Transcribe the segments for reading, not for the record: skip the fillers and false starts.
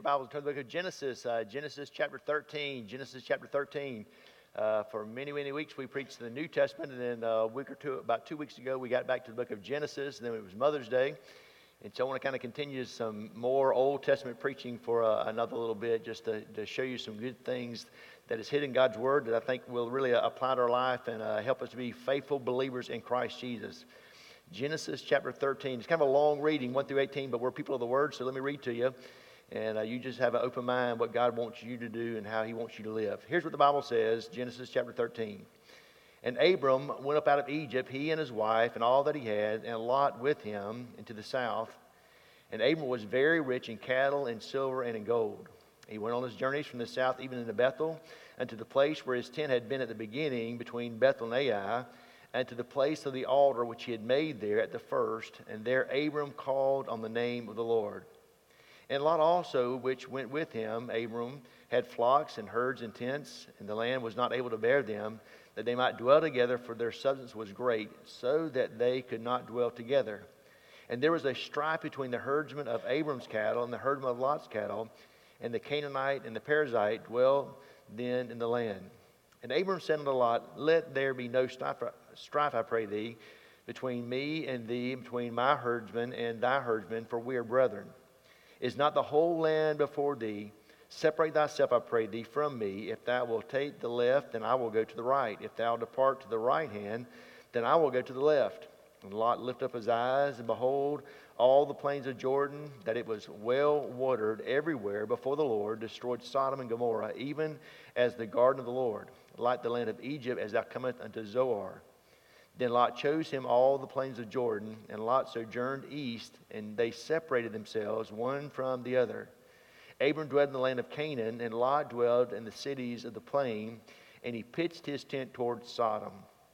Bibles, turn to the book of Genesis, Genesis chapter 13. Genesis chapter 13. For many, many weeks we preached the New Testament, and then a week or two, about 2 weeks ago, we got back to the book of Genesis, and then it was Mother's Day. And so I want to kind of continue some more Old Testament preaching for another little bit, just to show you some good things that is hidden in God's Word that I think will really apply to our life and help us to be faithful believers in Christ Jesus. Genesis chapter 13. It's kind of a long reading, 1 through 18, but we're people of the Word, so let me read to you. And you just have an open mind what God wants you to do and how He wants you to live. Here's what the Bible says, Genesis chapter 13. And Abram went up out of Egypt, he and his wife, and all that he had, and Lot with him into the south. And Abram was very rich in cattle and silver and in gold. He went on his journeys from the south even into Bethel, and to the place where his tent had been at the beginning, between Bethel and Ai, and to the place of the altar which he had made there at the first. And there Abram called on the name of the Lord. And Lot also, which went with him, Abram, had flocks and herds and tents, and the land was not able to bear them, that they might dwell together, for their substance was great, so that they could not dwell together. And there was a strife between the herdsmen of Abram's cattle and the herdsmen of Lot's cattle, and the Canaanite and the Perizzite dwell then in the land. And Abram said unto Lot, Let there be no strife, I pray thee, between me and thee, between my herdsmen and thy herdsmen, for we are brethren. Is not the whole land before thee? Separate thyself, I pray thee, from me. If thou wilt take the left, then I will go to the right. If thou depart to the right hand, then I will go to the left. And Lot lifted up his eyes, and behold, all the plains of Jordan, that it was well watered everywhere before the Lord, destroyed Sodom and Gomorrah, even as the garden of the Lord, like the land of Egypt, as thou comest unto Zoar. Then Lot chose him all the plains of Jordan, and Lot sojourned east, and they separated themselves one from the other. Abram dwelled in the land of Canaan, and Lot dwelled in the cities of the plain, and he pitched his tent toward Sodom.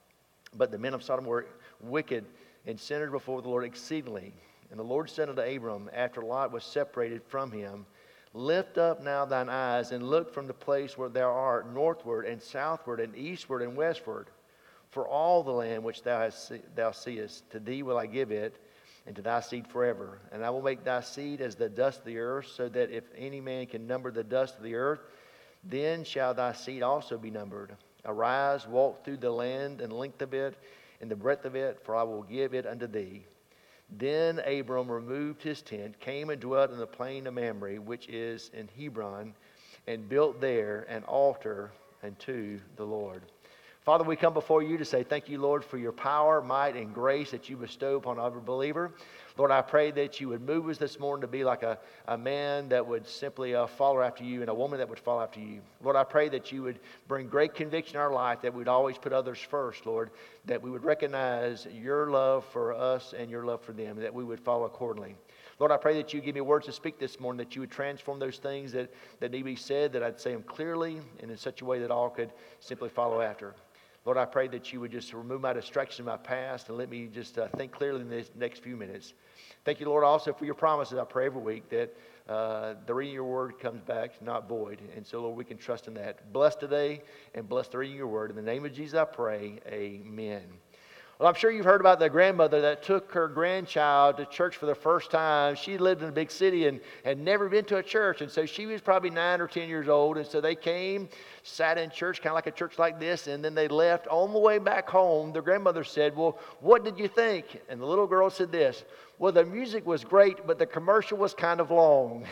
But the men of Sodom were wicked and sinners before the Lord exceedingly. And the Lord said unto Abram, after Lot was separated from him, Lift up now thine eyes, and look from the place where thou art, northward and southward and eastward and westward. For all the land which thou seest, to thee will I give it, and to thy seed forever. And I will make thy seed as the dust of the earth, so that if any man can number the dust of the earth, then shall thy seed also be numbered. Arise, walk through the land and length of it, and the breadth of it, for I will give it unto thee. Then Abram removed his tent, came and dwelt in the plain of Mamre, which is in Hebron, and built there an altar unto the Lord. Father, we come before you to say thank you, Lord, for your power, might, and grace that you bestow upon every believer. Lord, I pray that you would move us this morning to be like a man that would simply follow after you and a woman that would follow after you. Lord, I pray that you would bring great conviction in our life, that we'd always put others first, Lord, that we would recognize your love for us and your love for them, that we would follow accordingly. Lord, I pray that you give me words to speak this morning, that you would transform those things that need to be said, that I'd say them clearly and in such a way that all could simply follow after. Lord, I pray that you would just remove my distractions in my past and let me just think clearly in the next few minutes. Thank you, Lord, also for your promises. I pray every week that the reading of your word comes back not void. And so, Lord, we can trust in that. Bless today and bless the reading of your word. In the name of Jesus, I pray. Amen. Well, I'm sure you've heard about the grandmother that took her grandchild to church for the first time. She lived in a big city and had never been to a church. And so she was probably 9 or 10 years old. And so they came, sat in church, kind of like a church like this, and then they left. On the way back home, the grandmother said, well, what did you think? And the little girl said this, well, the music was great, but the commercial was kind of long.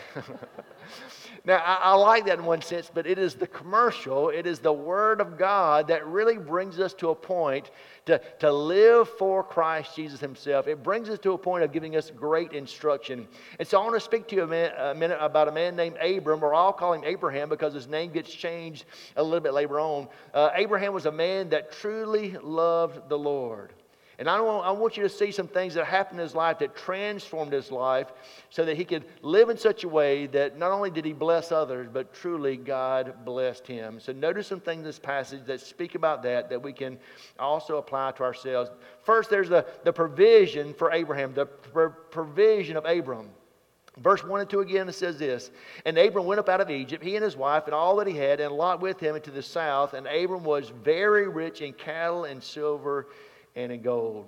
Now, I like that in one sense, but it is the commercial, it is the Word of God that really brings us to a point to live for Christ Jesus Himself. It brings us to a point of giving us great instruction. And so I want to speak to you a minute about a man named Abram, or I'll call him Abraham because his name gets changed a little bit later on. Abraham was a man that truly loved the Lord. And I want you to see some things that happened in his life that transformed his life so that he could live in such a way that not only did he bless others, but truly God blessed him. So notice some things in this passage that speak about that we can also apply to ourselves. First, there's the provision for Abraham, the provision of Abram. Verse 1 and 2 again, it says this, And Abram went up out of Egypt, he and his wife, and all that he had, and Lot with him into the south. And Abram was very rich in cattle and silver and in gold.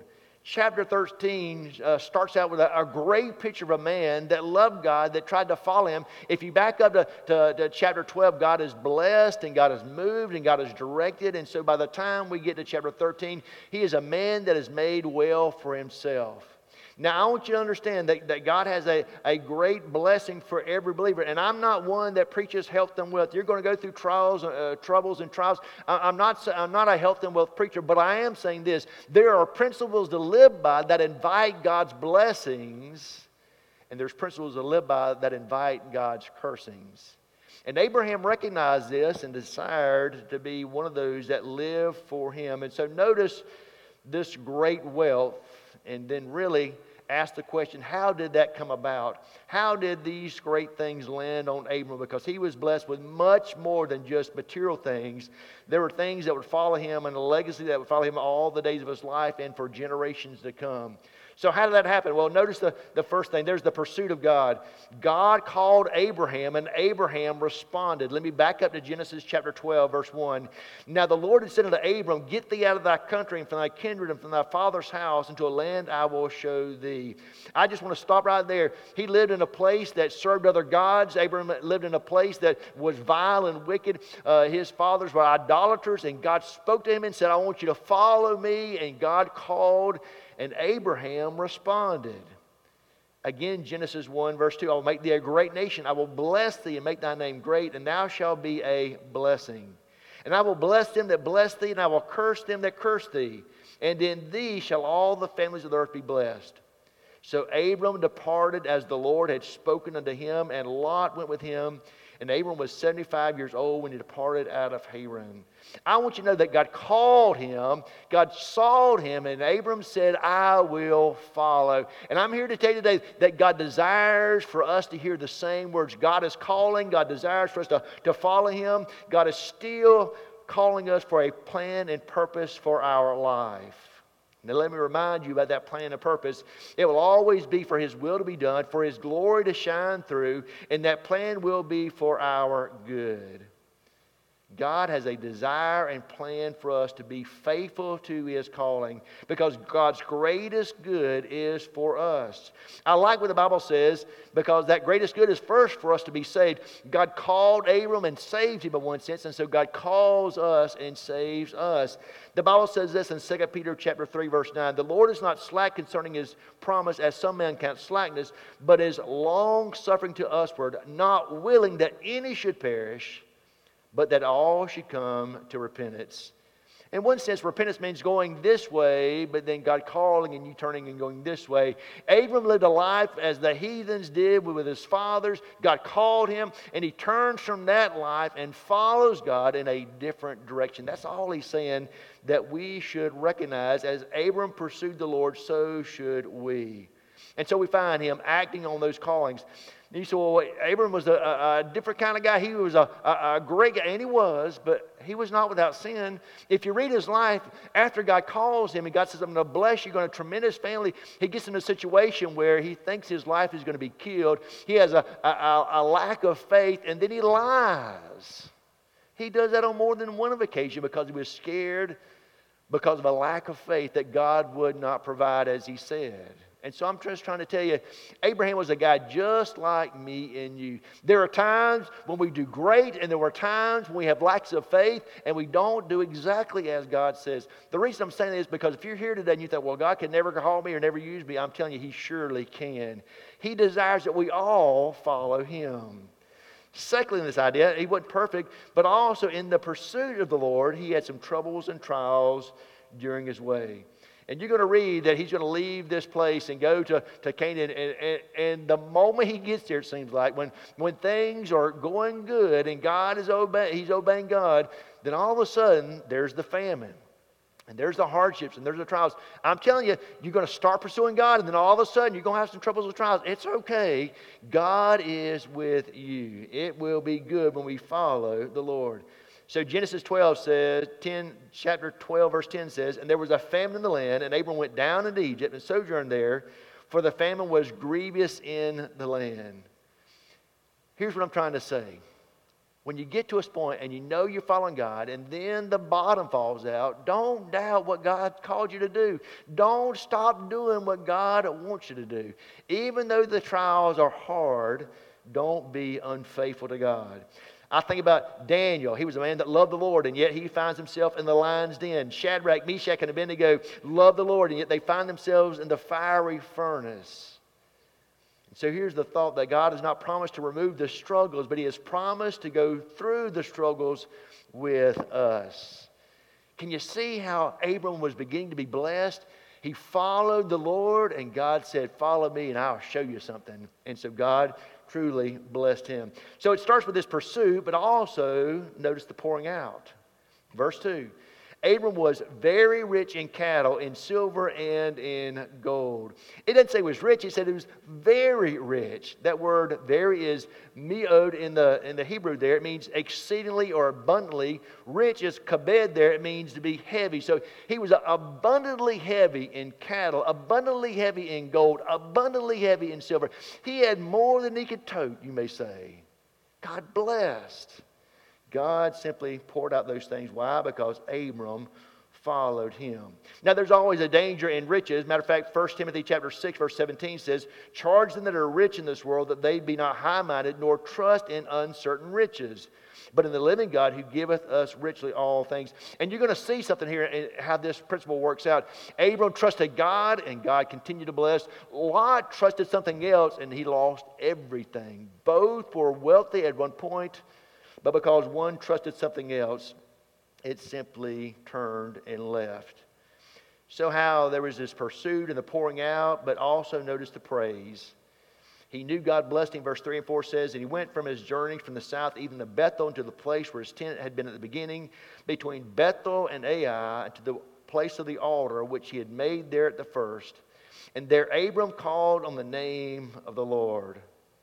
chapter 13 starts out with a great picture of a man that loved God, that tried to follow him. If you back up to chapter 12, God is blessed and God is moved and God is directed. And so by the time we get to chapter 13, he is a man that is made well for himself. Now, I want you to understand that God has a great blessing for every believer. And I'm not one that preaches health and wealth. You're going to go through troubles and trials. I'm not a health and wealth preacher, but I am saying this. There are principles to live by that invite God's blessings, and there's principles to live by that invite God's cursings. And Abraham recognized this and desired to be one of those that live for him. And so notice this great wealth, and then really ask the question, how did that come about? How did these great things land on Abram? Because he was blessed with much more than just material things. There were things that would follow him and a legacy that would follow him all the days of his life and for generations to come. So how did that happen? Well, notice the first thing. There's the pursuit of God. God called Abraham, and Abraham responded. Let me back up to Genesis chapter 12, verse 1. Now the Lord had said unto Abram, Get thee out of thy country and from thy kindred and from thy father's house into a land I will show thee. I just want to stop right there. He lived in a place that served other gods. Abraham lived in a place that was vile and wicked. His fathers were idolaters, and God spoke to him and said, I want you to follow me. And God called, and Abraham responded. Again, Genesis 1, verse 2, I will make thee a great nation. I will bless thee and make thy name great, and thou shalt be a blessing. And I will bless them that bless thee, and I will curse them that curse thee. And in thee shall all the families of the earth be blessed. So Abram departed as the Lord had spoken unto him, and Lot went with him. And Abram was 75 years old when he departed out of Haran. I want you to know that God called him, God saw him, and Abram said, I will follow. And I'm here to tell you today that God desires for us to hear the same words. God is calling, God desires for us to follow him. God is still calling us for a plan and purpose for our life. Now let me remind you about that plan and purpose. It will always be for his will to be done, for his glory to shine through, and that plan will be for our good. God has a desire and plan for us to be faithful to his calling, because God's greatest good is for us. I like what the Bible says, because that greatest good is first for us to be saved. God called Abram and saved him in one sense, and so God calls us and saves us. The Bible says this in 2 Peter chapter 3, verse 9, The Lord is not slack concerning his promise, as some men count slackness, but is long-suffering to usward, not willing that any should perish, but that all should come to repentance. In one sense, repentance means going this way, but then God calling and you turning and going this way. Abram lived a life as the heathens did with his fathers. God called him, and he turns from that life and follows God in a different direction. That's all he's saying, that we should recognize. As Abram pursued the Lord, so should we. And so we find him acting on those callings. And you say, well, Abram was a different kind of guy. He was a great guy, and he was, but he was not without sin. If you read his life, after God calls him and God says, I'm going to bless you, you're going to have a tremendous family, he gets in a situation where he thinks his life is going to be killed. He has a lack of faith, and then he lies. He does that on more than one occasion because he was scared, because of a lack of faith that God would not provide as he said. And so I'm just trying to tell you, Abraham was a guy just like me and you. There are times when we do great, and there were times when we have lacks of faith, and we don't do exactly as God says. The reason I'm saying this is because if you're here today and you think, well, God can never call me or never use me, I'm telling you, he surely can. He desires that we all follow him. Secondly, in this idea, he wasn't perfect, but also in the pursuit of the Lord, he had some troubles and trials during his way. And you're going to read that he's going to leave this place and go to Canaan. And the moment he gets there, it seems like, when things are going good and God is he's obeying God, then all of a sudden, there's the famine. And there's the hardships and there's the trials. I'm telling you, you're going to start pursuing God, and then all of a sudden, you're going to have some troubles and trials. It's okay. God is with you. It will be good when we follow the Lord. So Genesis 12 says, chapter 12, verse 10 says, And there was a famine in the land, and Abram went down into Egypt and sojourned there, for the famine was grievous in the land. Here's what I'm trying to say. When you get to a point and you know you're following God and then the bottom falls out, don't doubt what God called you to do. Don't stop doing what God wants you to do. Even though the trials are hard, don't be unfaithful to God. I think about Daniel. He was a man that loved the Lord, and yet he finds himself in the lion's den. Shadrach, Meshach, and Abednego loved the Lord, and yet they find themselves in the fiery furnace. So here's the thought that God has not promised to remove the struggles, but He has promised to go through the struggles with us. Can you see how Abram was beginning to be blessed? He followed the Lord, and God said, follow me, and I'll show you something. And so God truly blessed him. So it starts with this pursuit, but also notice the pouring out. Verse 2. Abram was very rich in cattle, in silver, and in gold. It doesn't say he was rich. It said he was very rich. That word very is meod in the Hebrew there. It means exceedingly or abundantly. Rich is kabed there. It means to be heavy. So he was abundantly heavy in cattle, abundantly heavy in gold, abundantly heavy in silver. He had more than he could tote, you may say. God blessed. God simply poured out those things. Why? Because Abram followed him. Now, there's always a danger in riches. Matter of fact, 1 Timothy chapter 6, verse 17 says, charge them that are rich in this world that they be not high-minded, nor trust in uncertain riches, but in the living God who giveth us richly all things. And you're going to see something here in how this principle works out. Abram trusted God, and God continued to bless. Lot trusted something else, and he lost everything. Both were wealthy at one point, but because one trusted something else, it simply turned and left. So how there was this pursuit and the pouring out, but also notice the praise. He knew God blessed him. Verse 3 and 4 says, and he went from his journey from the south even to Bethel, into the place where his tent had been at the beginning, between Bethel and Ai, to the place of the altar which he had made there at the first. And there Abram called on the name of the Lord.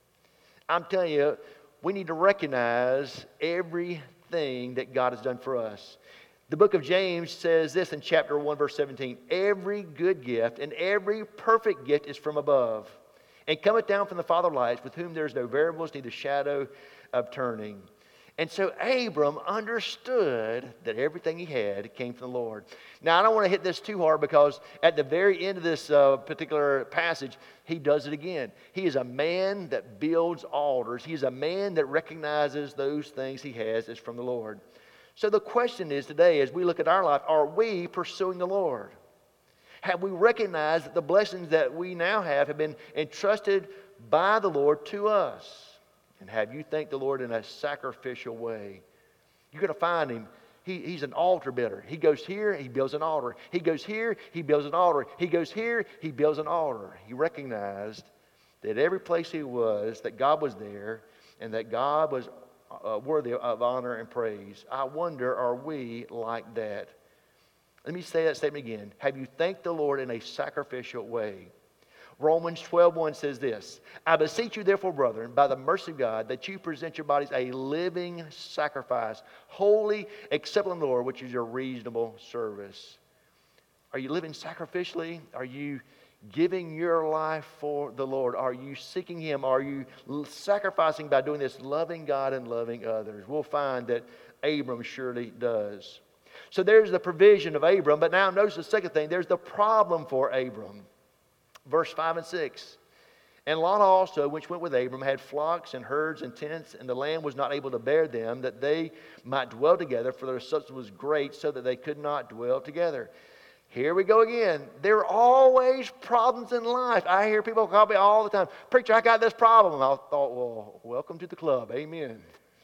I'm telling you, we need to recognize everything that God has done for us. The book of James says this in chapter 1, verse 17. Every good gift and every perfect gift is from above, and cometh down from the Father of lights, with whom there is no variables, neither shadow of turning. And so Abram understood that everything he had came from the Lord. Now, I don't want to hit this too hard, because at the very end of this particular passage, he does it again. He is a man that builds altars. He is a man that recognizes those things he has as from the Lord. So the question is today, as we look at our life, are we pursuing the Lord? Have we recognized that the blessings that we now have been entrusted by the Lord to us? And have you thanked the Lord in a sacrificial way? You're going to find him. He's an altar builder. He goes here, he builds an altar. He goes here, he builds an altar. He goes here, he builds an altar. He recognized that every place he was, that God was there, and that God was worthy of honor and praise. I wonder, are we like that? Let me say that statement again. Have you thanked the Lord in a sacrificial way? Romans 12:1 says this, I beseech you therefore, brethren, by the mercy of God, that you present your bodies a living sacrifice, holy, acceptable unto the Lord, which is your reasonable service. Are you living sacrificially? Are you giving your life for the Lord? Are you seeking Him? Are you sacrificing by doing this, loving God and loving others? We'll find that Abram surely does. So there's the provision of Abram, but now notice the second thing. There's the problem for Abram. Verse 5 and 6. And Lot also, which went with Abram, had flocks and herds and tents, and the land was not able to bear them, that they might dwell together, for their substance was great, so that they could not dwell together. Here we go again. There are always problems in life. I hear people call me all the time, preacher, I got this problem. I thought, well, welcome to the club. Amen.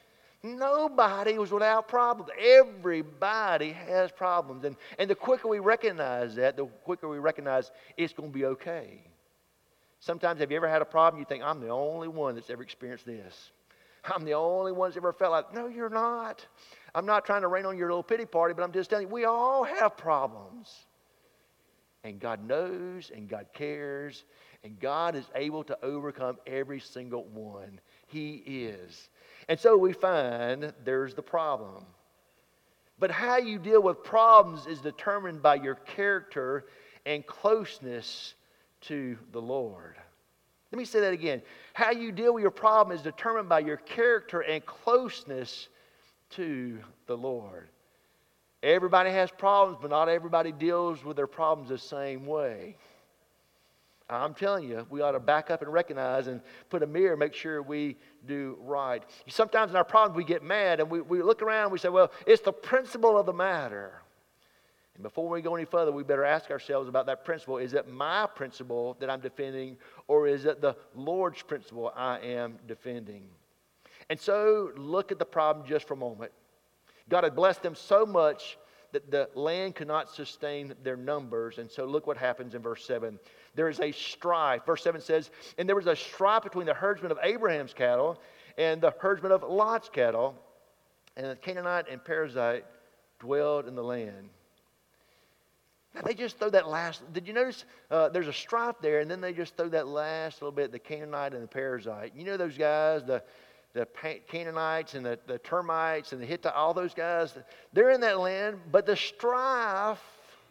Nobody was without problems. Everybody has problems. And the quicker we recognize that, the quicker we recognize it's going to be okay. Sometimes, have you ever had a problem? You think, I'm the only one that's ever experienced this. I'm the only one that's ever felt like, no, you're not. I'm not trying to rain on your little pity party, but I'm just telling you, we all have problems. And God knows, and God cares, and God is able to overcome every single one. He is. And so we find there's the problem. But how you deal with problems is determined by your character and closeness to the Lord. Let me say that again. How you deal with your problem is determined by your character and closeness to the Lord. Everybody has problems, but not everybody deals with their problems the same way. I'm telling you, we ought to back up and recognize and put a mirror, make sure we do right. Sometimes in our problems we get mad and we look around and we say, well, it's the principle of the matter. And before we go any further, we better ask ourselves about that principle. Is it my principle that I'm defending, or is it the Lord's principle I am defending? And so look at the problem just for a moment. God had blessed them so much that the land could not sustain their numbers. And so look what happens in verse 7. There is a strife. Verse 7 says, and there was a strife between the herdsmen of Abraham's cattle and the herdsmen of Lot's cattle. And the Canaanite and Perizzite dwelled in the land. Now they just throw that last, did you notice there's a strife there, and then they just throw that last little bit, the Canaanite and the Perizzite. You know those guys, the Canaanites and the termites and the Hittites, all those guys, they're in that land, but the strife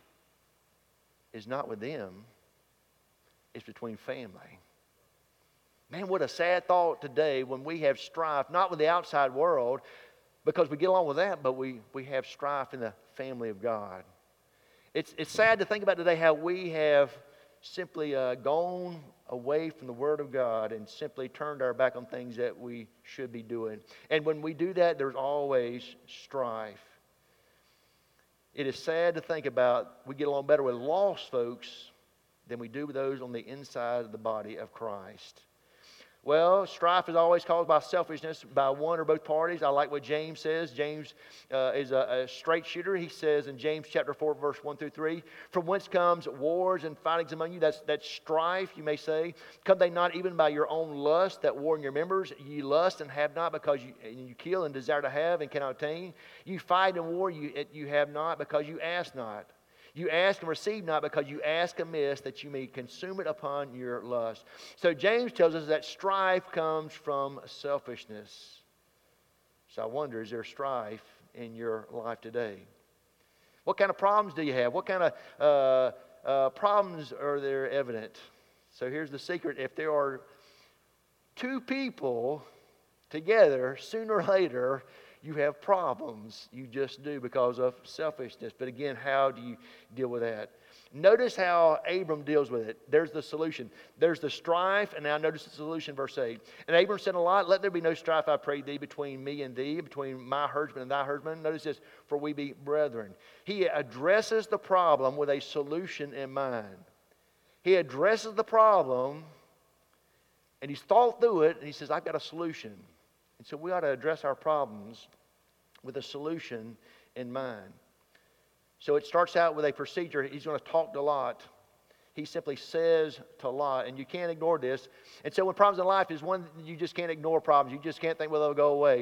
is not with them. It's between family. Man, what a sad thought today when we have strife, not with the outside world, because we get along with that, but we have strife in the family of God. It's sad to think about today how we have simply gone away from the Word of God and simply turned our back on things that we should be doing. And when we do that, there's always strife. It is sad to think about we get along better with lost folks than we do with those on the inside of the body of Christ. Well, strife is always caused by selfishness by one or both parties. I like what James says. James is a straight shooter. He says in James chapter 4, verse 1 through 3, from whence comes wars and fightings among you? That's strife, you may say. Come they not even by your own lust that war in your members? Ye lust and have not, because you kill and desire to have and cannot obtain. You fight and war, you have not, because you ask not. You ask and receive not, because you ask amiss, that you may consume it upon your lust. So James tells us that strife comes from selfishness. So I wonder, is there strife in your life today? What kind of problems do you have? What kind of problems are there evident? So here's the secret. If there are two people together, sooner or later, you have problems. You just do, because of selfishness. But again, how do you deal with that? Notice how Abram deals with it. There's the solution. There's the strife, and now notice the solution, verse 8. And Abram said a lot, let there be no strife, I pray thee, between me and thee, between my herdsman and thy herdsman. Notice this, for we be brethren. He addresses the problem with a solution in mind. He addresses the problem, and he's thought through it, and he says, I've got a solution. And so we ought to address our problems with a solution in mind. So it starts out with a procedure. He's going to talk to Lot. He simply says to Lot, and you can't ignore this. And so when problems in life is one, you just can't ignore problems. You just can't think, well, they'll go away.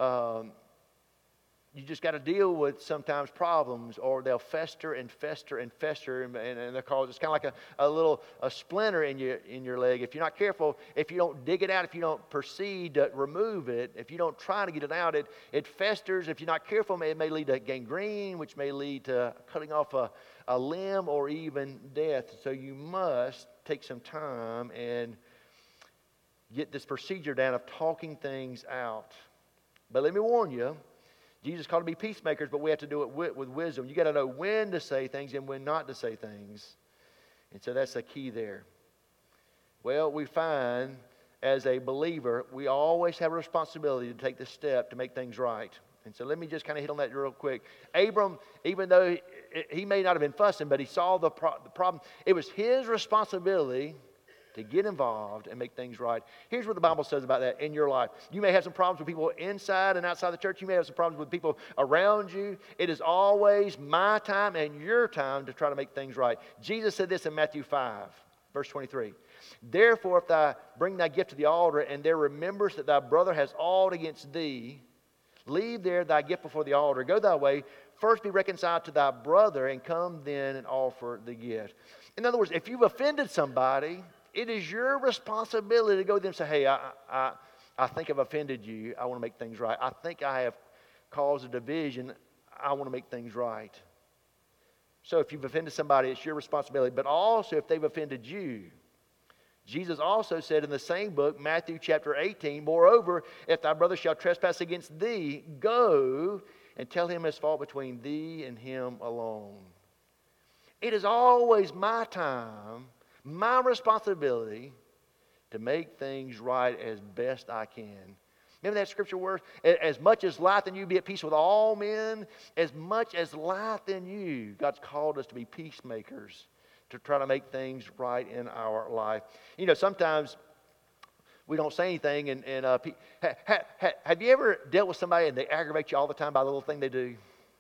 You just got to deal with sometimes problems, or they'll fester and fester and fester, and they'll cause, it's kind of like a splinter in your leg. If you're not careful, if you don't dig it out, if you don't proceed to remove it, if you don't try to get it out, it festers. If you're not careful, it may lead to gangrene, which may lead to cutting off a limb or even death. So you must take some time and get this procedure down of talking things out. But let me warn you, Jesus called to be peacemakers, but we have to do it with wisdom. You got to know when to say things and when not to say things. And so that's the key there. Well, we find as a believer, we always have a responsibility to take the step to make things right. And so let me just kind of hit on that real quick. Abram, even though he may not have been fussing, but he saw the problem, it was his responsibility to get involved and make things right. Here's what the Bible says about that in your life. You may have some problems with people inside and outside the church. You may have some problems with people around you. It is always my time and your time to try to make things right. Jesus said this in Matthew 5, verse 23. Therefore, if thou bring thy gift to the altar, and there remembers that thy brother has aught against thee, leave there thy gift before the altar. Go thy way. First be reconciled to thy brother, and come then and offer the gift. In other words, if you've offended somebody, it is your responsibility to go to them and say, hey, I think I've offended you. I want to make things right. I think I have caused a division. I want to make things right. So if you've offended somebody, it's your responsibility. But also if they've offended you, Jesus also said in the same book, Matthew chapter 18, moreover, if thy brother shall trespass against thee, go and tell him his fault between thee and him alone. It is always my time, my responsibility to make things right as best I can. Remember that scripture word? As much as lieth in you, be at peace with all men. As much as lieth in you, God's called us to be peacemakers, to try to make things right in our life. You know, sometimes we don't say anything, and have you ever dealt with somebody and they aggravate you all the time by the little thing they do?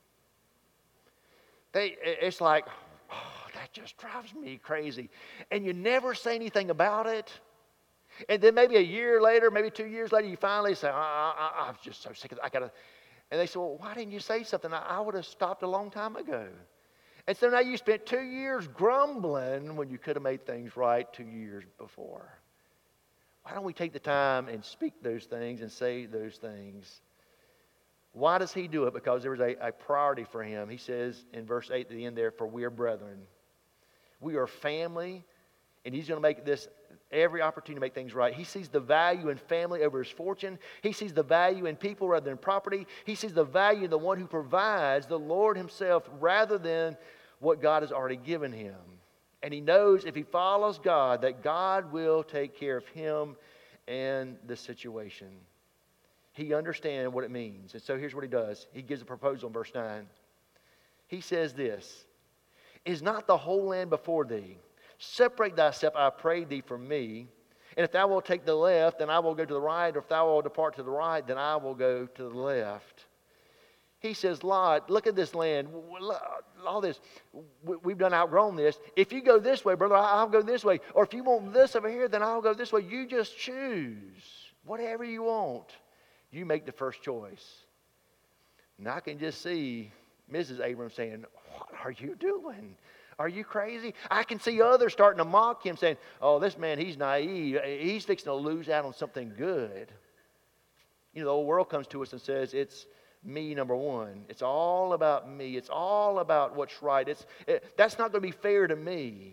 It's like, oh, that just drives me crazy. And you never say anything about it. And then maybe a year later, maybe 2 years later, you finally say, I'm just so sick of it. I gotta. And they say, well, why didn't you say something? I would have stopped a long time ago. And so now you spent 2 years grumbling when you could have made things right 2 years before. Why don't we take the time and speak those things and say those things? Why does he do it? Because there was a priority for him. He says in verse 8 at the end there, for we are brethren. We are family, and he's going to make this every opportunity to make things right. He sees the value in family over his fortune. He sees the value in people rather than property. He sees the value in the one who provides, the Lord himself, rather than what God has already given him. And he knows if he follows God, that God will take care of him and the situation. He understands what it means. And so here's what he does. He gives a proposal in verse 9. He says this, is not the whole land before thee? Separate thyself, I pray thee, from me. And if thou wilt take the left, then I will go to the right. Or if thou wilt depart to the right, then I will go to the left. He says, Lot, look at this land. All this, we've done outgrown this. If you go this way, brother, I'll go this way. Or if you want this over here, then I'll go this way. You just choose. Whatever you want, you make the first choice. And I can just see Mrs. Abrams saying, what are you doing? Are you crazy? I can see others starting to mock him, saying, oh, this man, he's naive. He's fixing to lose out on something good. You know, the whole world comes to us and says, it's me, number one. It's all about me. It's all about what's right. That's not going to be fair to me.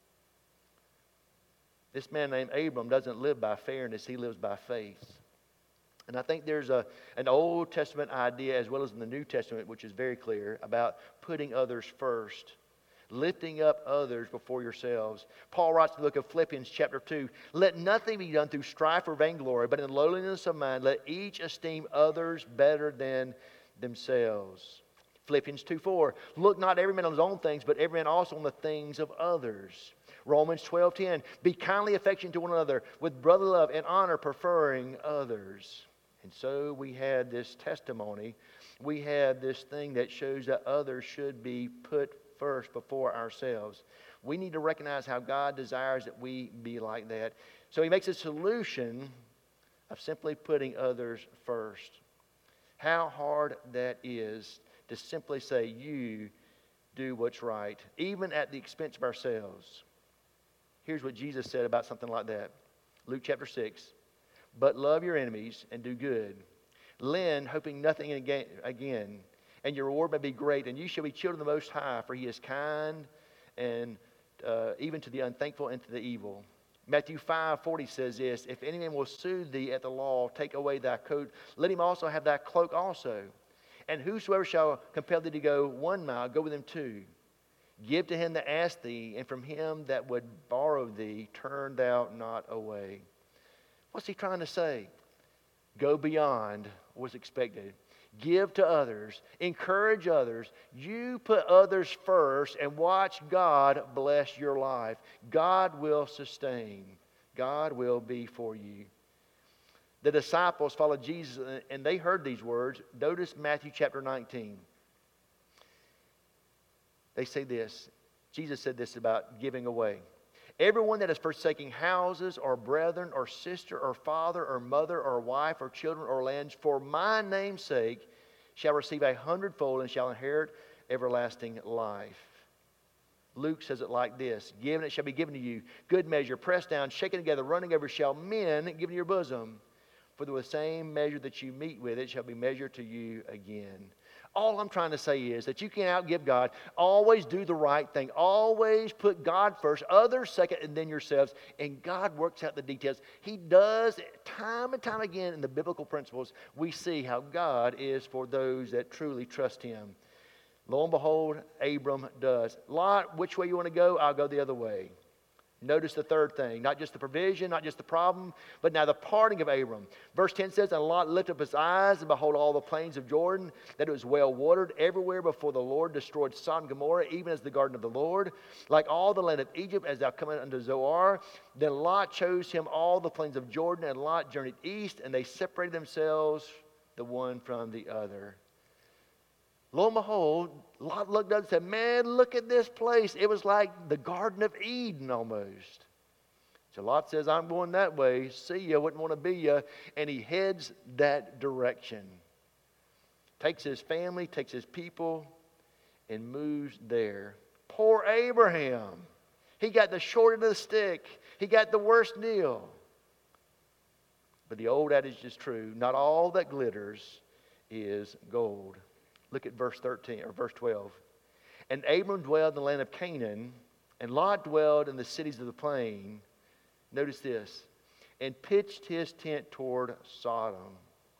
This man named Abram doesn't live by fairness. He lives by faith. And I think there's an Old Testament idea as well as in the New Testament, which is very clear, about putting others first. Lifting up others before yourselves. Paul writes in the book of Philippians chapter 2, let nothing be done through strife or vainglory, but in lowliness of mind, let each esteem others better than themselves. Philippians 2:4, look not every man on his own things, but every man also on the things of others. Romans 12:10, be kindly affectionate to one another with brotherly love and honor, preferring others. And so we had this testimony. We had this thing that shows that others should be put first before ourselves. We need to recognize how God desires that we be like that. So he makes a solution of simply putting others first. How hard that is to simply say, you do what's right, even at the expense of ourselves. Here's what Jesus said about something like that. Luke chapter 6. But love your enemies and do good. Lend, hoping nothing again. And your reward may be great, and you shall be children of the Most High, for he is kind and even to the unthankful and to the evil. Matthew 5:40 says this, if any man will sue thee at the law, take away thy coat, let him also have thy cloak also. And whosoever shall compel thee to go 1 mile, go with him 2. Give to him that asked thee, and from him that would borrow thee, turn thou not away. What's he trying to say? Go beyond what's expected. Give to others. Encourage others. You put others first and watch God bless your life. God will sustain. God will be for you. The disciples followed Jesus and they heard these words. Notice Matthew chapter 19. They say this. Jesus said this about giving away. Everyone that is forsaking houses or brethren or sister or father or mother or wife or children or lands for my name's sake shall receive 100-fold and shall inherit everlasting life. Luke says it like this. Given it shall be given to you. Good measure, pressed down, shaken together, running over shall men give in your bosom. For the same measure that you meet with, it shall be measured to you again. All I'm trying to say is that you can't outgive God. Always do the right thing. Always put God first, others second, and then yourselves. And God works out the details. He does time and time again in the biblical principles. We see how God is for those that truly trust Him. Lo and behold, Abram does. Lot, which way you want to go? I'll go the other way. Notice the third thing, not just the provision, not just the problem, but now the parting of Abram. Verse 10 says, and Lot lifted up his eyes, and behold, all the plains of Jordan, that it was well watered everywhere before the Lord destroyed Sodom and Gomorrah, even as the garden of the Lord, like all the land of Egypt, as thou comest unto Zoar. Then Lot chose him all the plains of Jordan, and Lot journeyed east, and they separated themselves the one from the other. Lo and behold, Lot looked up and said, man, look at this place. It was like the Garden of Eden almost. So Lot says, I'm going that way. See ya, wouldn't want to be ya. And he heads that direction. Takes his family, takes his people, and moves there. Poor Abraham. He got the short end of the stick. He got the worst deal. But the old adage is true. Not all that glitters is gold. Look at verse 13 or verse 12. And Abram dwelled in the land of Canaan, and Lot dwelled in the cities of the plain. Notice this. And pitched his tent toward Sodom.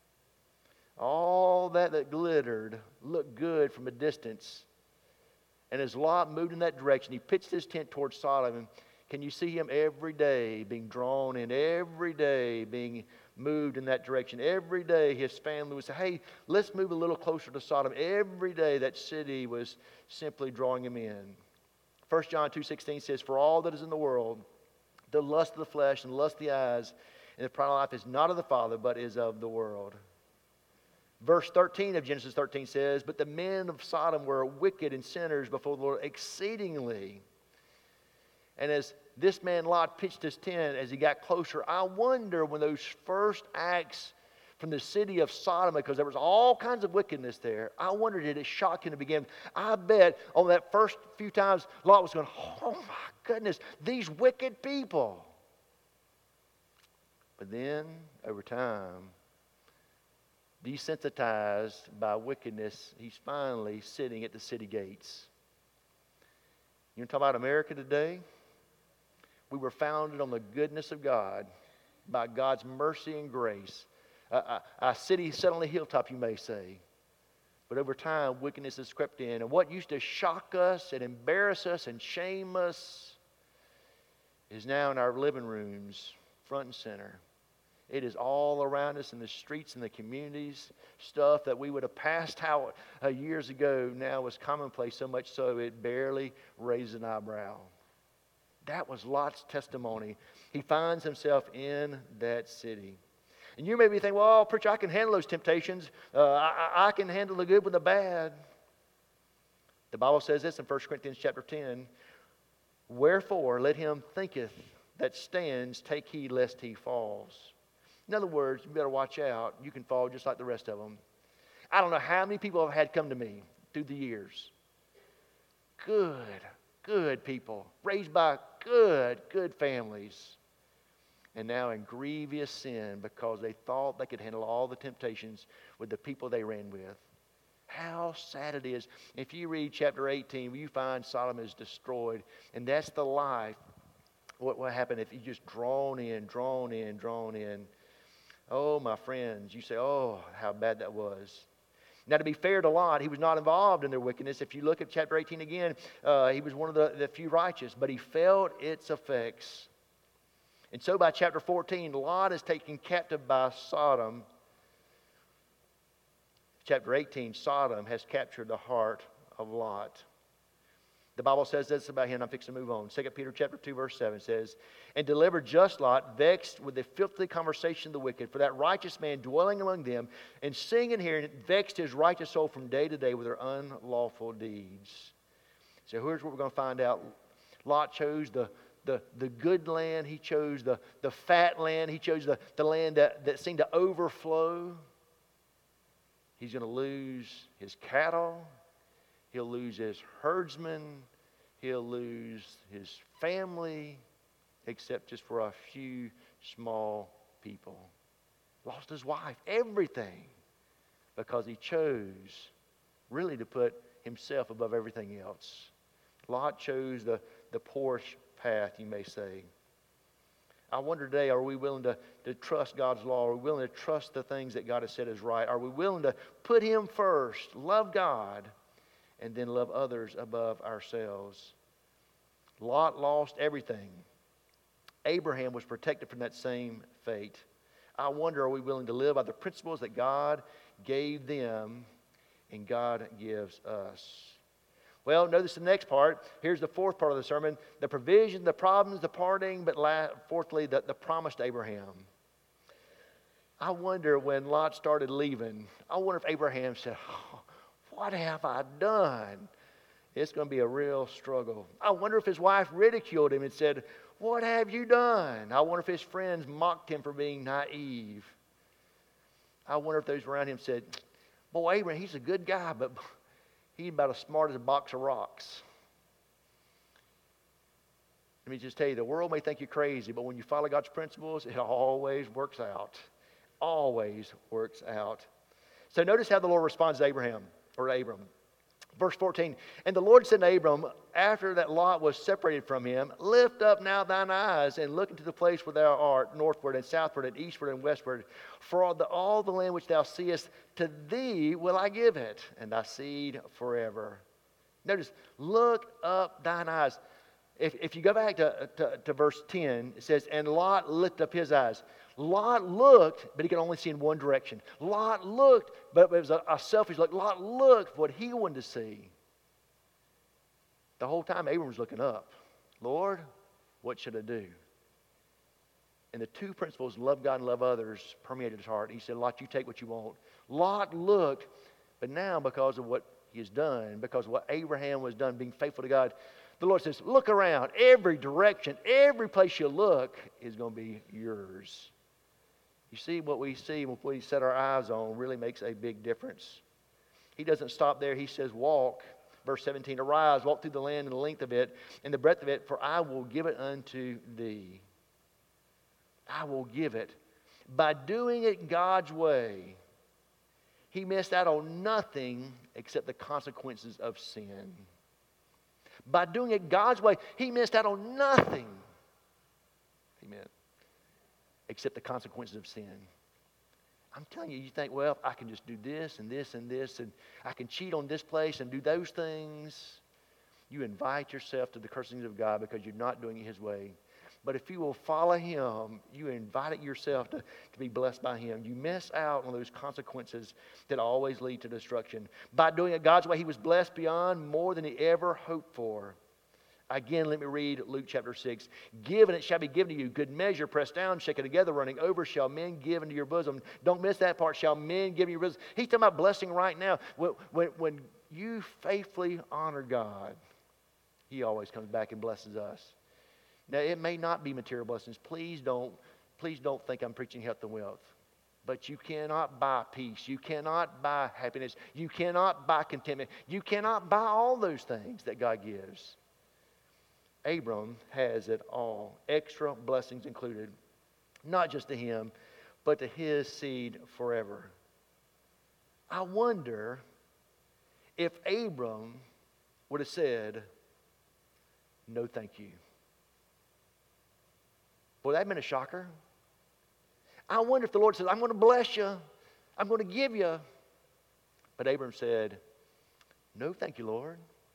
All that glittered looked good from a distance. And as Lot moved in that direction, he pitched his tent toward Sodom. And can you see him every day being drawn in, every day being moved in that direction? Every day his family would say, hey, let's move a little closer to Sodom. Every day that city was simply drawing him in. 1 John 2:16 says, for all that is in the world, the lust of the flesh and the lust of the eyes and the pride of life is not of the Father, but is of the world. Verse 13 of Genesis 13 says, but the men of Sodom were wicked and sinners before the Lord exceedingly. And as this man Lot pitched his tent as he got closer, I wonder when those first acts from the city of Sodom, because there was all kinds of wickedness there, I wonder did it shock him to begin. I bet on that first few times Lot was going, oh my goodness, these wicked people. But then over time, desensitized by wickedness, he's finally sitting at the city gates. You want to talk about America today? We were founded on the goodness of God, by God's mercy and grace. A city set on a hilltop, you may say. But over time, wickedness has crept in. And what used to shock us and embarrass us and shame us is now in our living rooms, front and center. It is all around us in the streets and the communities. Stuff that we would have passed out years ago now is commonplace, so much so it barely raises an eyebrow. That was Lot's testimony. He finds himself in that city. And you may be thinking, well, preacher, I can handle those temptations. I can handle the good with the bad. The Bible says this in 1 Corinthians chapter 10. Wherefore, let him thinketh that stands take heed lest he falls. In other words, you better watch out. You can fall just like the rest of them. I don't know how many people I've had come to me through the years. Good people, raised by good families, and now in grievous sin because they thought they could handle all the temptations with the people they ran with. How sad it is. If you read chapter 18, you find Sodom is destroyed, and that's the life. What happened if you just drawn in. Oh, my friends, you say, oh, how bad that was. Now, to be fair to Lot, he was not involved in their wickedness. If you look at chapter 18 again, he was one of the few righteous, but he felt its effects. And so by chapter 14, Lot is taken captive by Sodom. Chapter 18, Sodom has captured the heart of Lot. The Bible says this about him. I'm fixing to move on. 2 Peter chapter 2, verse 7 says, and delivered just Lot, vexed with the filthy conversation of the wicked, for that righteous man dwelling among them, and seeing and hearing, vexed his righteous soul from day to day with their unlawful deeds. So here's what we're going to find out. Lot chose the good land. He chose the fat land. He chose the land that seemed to overflow. He's going to lose his cattle. He'll lose his herdsmen. He'll lose his family, except just for a few small people. Lost his wife, everything, because he chose really to put himself above everything else. Lot chose the poorish path, you may say. I wonder today, are we willing to trust God's law? Are we willing to trust the things that God has said is right? Are we willing to put Him first, love God, and then love others above ourselves? Lot lost everything. Abraham was protected from that same fate. I wonder, are we willing to live by the principles that God gave them and God gives us? Well, notice the next part. Here's the fourth part of the sermon. The provision, the problems, the parting, but fourthly, the promise to Abraham. I wonder when Lot started leaving, I wonder if Abraham said, oh, what have I done? It's going to be a real struggle. I wonder if his wife ridiculed him and said, what have you done? I wonder if his friends mocked him for being naive. I wonder if those around him said, boy, Abraham, he's a good guy, but he's about as smart as a box of rocks. Let me just tell you, the world may think you're crazy, but when you follow God's principles, it always works out. Always works out. So notice how the Lord responds to Abraham, or Abram. Verse 14, and the Lord said to Abram, after that Lot was separated from him, lift up now thine eyes and look into the place where thou art, northward and southward and eastward and westward. For all the land which thou seest, to thee will I give it, and thy seed forever. Notice, look up thine eyes. If you go back to verse 10, it says, and Lot lifted up his eyes. Lot looked, but he could only see in one direction. Lot looked, but it was a selfish look. Lot looked what he wanted to see. The whole time Abram was looking up. Lord, what should I do? And the two principles, love God and love others, permeated his heart. He said, Lot, you take what you want. Lot looked, but now because of what he has done, because of what Abraham was done, being faithful to God, the Lord says, look around. Every direction, every place you look is going to be yours. You see, what we see, what we set our eyes on really makes a big difference. He doesn't stop there. He says, walk. Verse 17, arise, walk through the land and the length of it and the breadth of it, for I will give it unto thee. I will give it. By doing it God's way, he missed out on nothing except the consequences of sin. By doing it God's way, he missed out on nothing. Amen. Except the consequences of sin. I'm telling you, you think, well, I can just do this and this and this, and I can cheat on this place and do those things. You invite yourself to the cursings of God because you're not doing it His way. But if you will follow Him, you invite it yourself to be blessed by Him. You miss out on those consequences that always lead to destruction. By doing it God's way, he was blessed beyond more than he ever hoped for. Again, let me read Luke chapter 6. Give and it shall be given to you. Good measure, pressed down, shaken together, running over, shall men give into your bosom. Don't miss that part. Shall men give into your bosom. He's talking about blessing right now. When you faithfully honor God, He always comes back and blesses us. Now, it may not be material blessings. Please don't think I'm preaching health and wealth. But you cannot buy peace. You cannot buy happiness. You cannot buy contentment. You cannot buy all those things that God gives. Abram has it all. Extra blessings included. Not just to him, but to his seed forever. I wonder if Abram would have said, no thank you. Boy, that'd been a shocker. I wonder if the Lord says, I'm going to bless you. I'm going to give you. But Abram said, no thank you, Lord.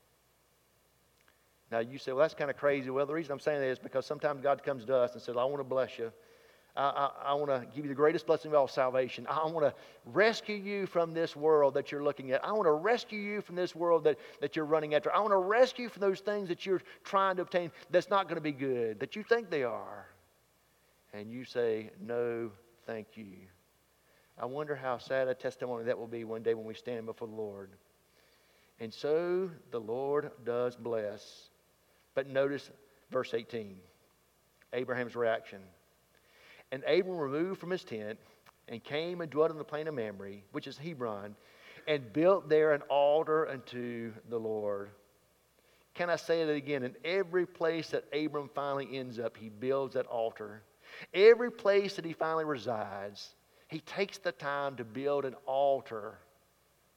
Now you say, well, that's kind of crazy. Well, the reason I'm saying that is because sometimes God comes to us and says, I want to bless you. I want to give you the greatest blessing of all, salvation. I want to rescue you from this world that you're looking at. I want to rescue you from this world that you're running after. I want to rescue you from those things that you're trying to obtain that's not going to be good, that you think they are. And you say, no, thank you. I wonder how sad a testimony that will be one day when we stand before the Lord. And so the Lord does bless. But notice verse 18, Abraham's reaction. And Abram removed from his tent and came and dwelt in the plain of Mamre, which is Hebron, and built there an altar unto the Lord. Can I say that again? In every place that Abram finally ends up, he builds that altar. Every place that he finally resides, he takes the time to build an altar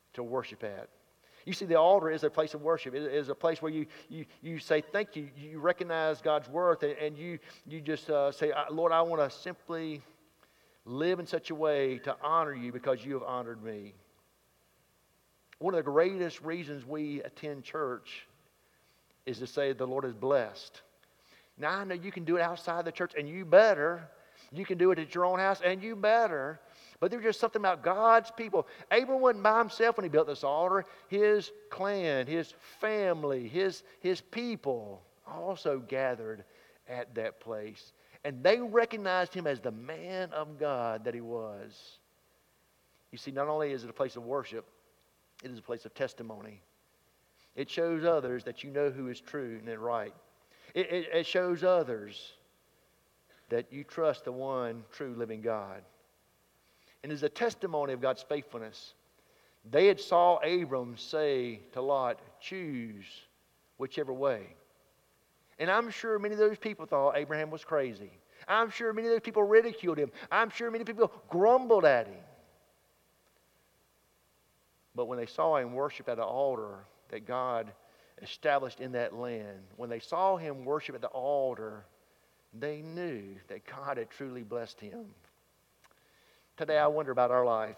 to worship at. You see, the altar is a place of worship. It is a place where you say thank you. You recognize God's worth, and you just say, Lord, I want to simply live in such a way to honor you because you have honored me. One of the greatest reasons we attend church is to say the Lord is blessed. Now, I know you can do it outside the church, and you better. You can do it at your own house, and you better. But there's just something about God's people. Abram wasn't by himself when he built this altar. His clan, his family, his people also gathered at that place. And they recognized him as the man of God that he was. You see, not only is it a place of worship, it is a place of testimony. It shows others that you know who is true and right. It shows others that you trust the one true living God. And as a testimony of God's faithfulness, they had saw Abram say to Lot, choose whichever way. And I'm sure many of those people thought Abraham was crazy. I'm sure many of those people ridiculed him. I'm sure many people grumbled at him. But when they saw him worship at an altar that God established in that land, when they saw him worship at the altar, they knew that God had truly blessed him. Today I wonder about our life.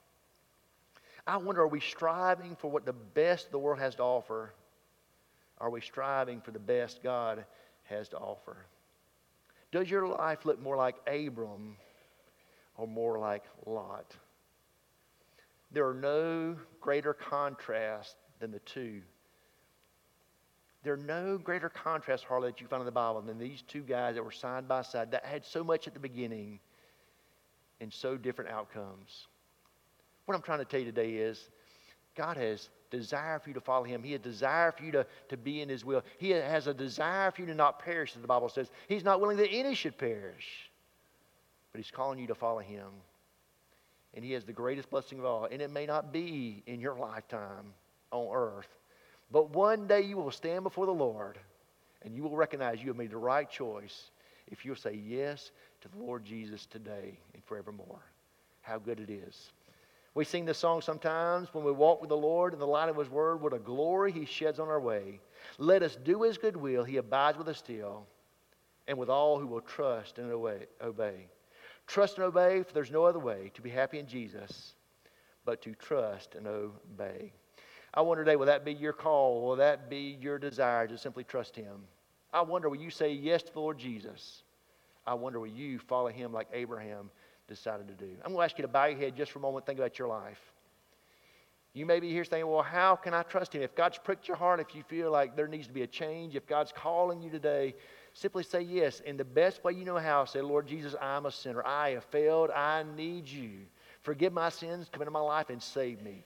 I wonder, are we striving for what the best the world has to offer? Are we striving for the best God has to offer? Does your life look more like Abram or more like Lot? There are no greater contrasts than the two. There are no greater contrasts, hardly, that you find in the Bible than these two guys that were side by side that had so much at the beginning and so different outcomes. What I'm trying to tell you today is God has desire for you to follow Him. He has desire for you to be in His will. He has a desire for you to not perish, as the Bible says. He's not willing that any should perish, but He's calling you to follow Him. And He has the greatest blessing of all. And it may not be in your lifetime on earth, but one day you will stand before the Lord and you will recognize you have made the right choice if you'll say yes to the Lord Jesus today and forevermore. How good it is. We sing this song sometimes when we walk with the Lord in the light of His Word. What a glory He sheds on our way. Let us do His good will. He abides with us still, and with all who will trust and obey. Trust and obey, for there's no other way to be happy in Jesus but to trust and obey. I wonder today, will that be your call? Will that be your desire to simply trust Him? I wonder, will you say yes to the Lord Jesus? I wonder, will you follow Him like Abraham decided to do? I'm going to ask you to bow your head just for a moment and think about your life. You may be here saying, well, how can I trust Him? If God's pricked your heart, if you feel like there needs to be a change, if God's calling you today, simply say yes. In the best way you know how, say, Lord Jesus, I'm a sinner. I have failed. I need you. Forgive my sins, come into my life, and save me.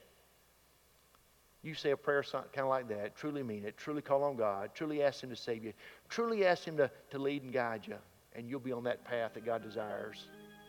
You say a prayer kind of like that, truly mean it, truly call on God, truly ask Him to save you, truly ask Him to lead and guide you, and you'll be on that path that God desires.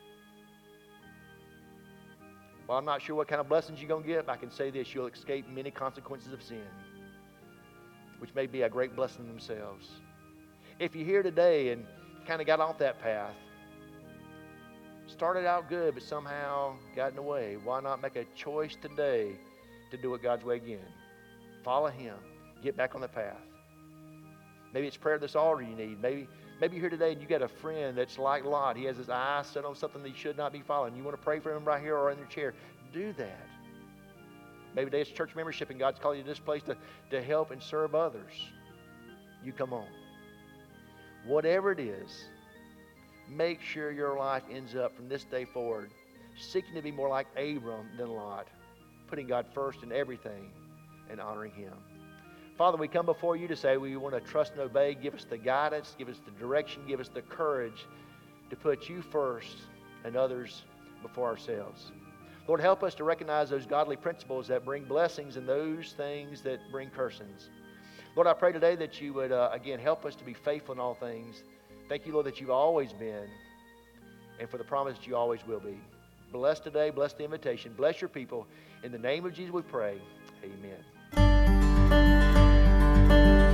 Well, I'm not sure what kind of blessings you're going to get, but I can say this, you'll escape many consequences of sin, which may be a great blessing in themselves. If you're here today and kind of got off that path, started out good, but somehow got in the way, why not make a choice today to do it God's way again? Follow Him. Get back on the path. Maybe it's prayer at this altar you need. Maybe you're here today and you got a friend that's like Lot. He has his eyes set on something that he should not be following. You want to pray for him right here or in your chair. Do that. Maybe today it's church membership and God's calling you to this place to help and serve others. You come on. Whatever it is, make sure your life ends up from this day forward seeking to be more like Abram than Lot, putting God first in everything and honoring Him. Father, we come before you to say we want to trust and obey. Give us the guidance, give us the direction, give us the courage to put you first and others before ourselves. Lord, help us to recognize those godly principles that bring blessings and those things that bring cursings. Lord, I pray today that you would, again, help us to be faithful in all things. Thank you, Lord, that you've always been, and for the promise that you always will be. Bless today, bless the invitation, bless your people. In the name of Jesus we pray, amen.